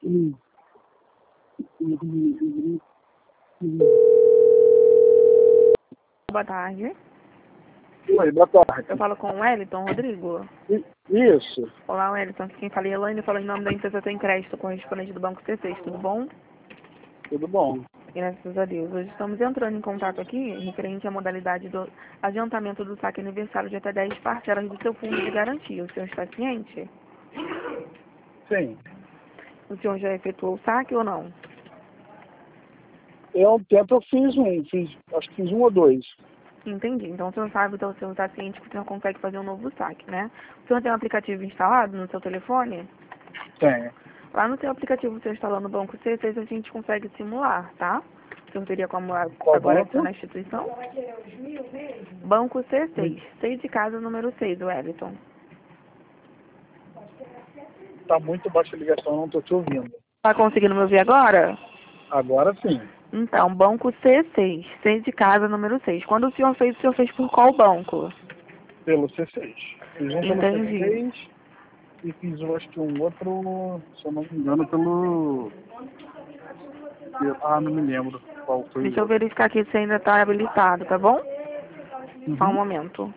Hum. Boa tarde. Oi, boa tarde. Eu falo com o Wellington Rodrigo. Isso. Olá, Wellington. Aqui quem fala é Elaine, falando em nome da empresa Tem Crédito, correspondente do Banco C6. Tudo bom? Tudo bom. Graças a Deus. Hoje estamos entrando em contato aqui, referente à modalidade do adiantamento do saque aniversário de até 10 parcelas do seu fundo de garantia. O senhor está ciente? Sim. O senhor já efetuou o saque ou não? Eu acho que fiz um ou dois. Entendi. Então o senhor sabe, então o senhor está ciente que o senhor consegue fazer um novo saque, né? O senhor tem um aplicativo instalado no seu telefone? Tenho. Lá no seu aplicativo, você instalando o Banco C6, a gente consegue simular, tá? O senhor teria como Qual agora banco? adicionar a instituição? Banco C6, 6 de casa, número 6, Wellington. Tá muito baixa a ligação, não estou te ouvindo. Tá conseguindo me ouvir agora? Agora sim. Então, banco C6, 6 de casa, número 6. Quando o senhor fez por qual banco? Pelo C6. Fiz um pelo Entendi. C6 e fiz, eu acho que um outro, se eu não me engano, pelo... Ah, não me lembro qual foi o Deixa eu outro. verificar aqui se ainda tá habilitado, tá bom? Só um Uhum. momento.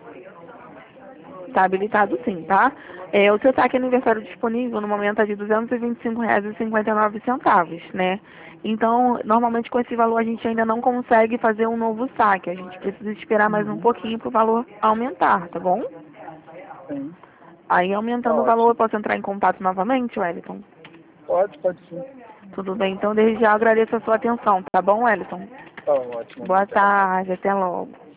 Tá habilitado sim, tá? O seu saque aniversário disponível no momento é de R$ 225,59, né? Então, normalmente com esse valor a gente ainda não consegue fazer um novo saque. A gente precisa esperar mais um Uhum. pouquinho para o valor aumentar, tá bom? Sim. Tá Aí, aumentando o valor, eu ótimo. posso entrar em contato novamente, Wellington? Pode sim. Tudo bem, então desde já agradeço a sua atenção, tá bom, Wellington? Tá ótimo, Boa obrigado. tarde, até logo.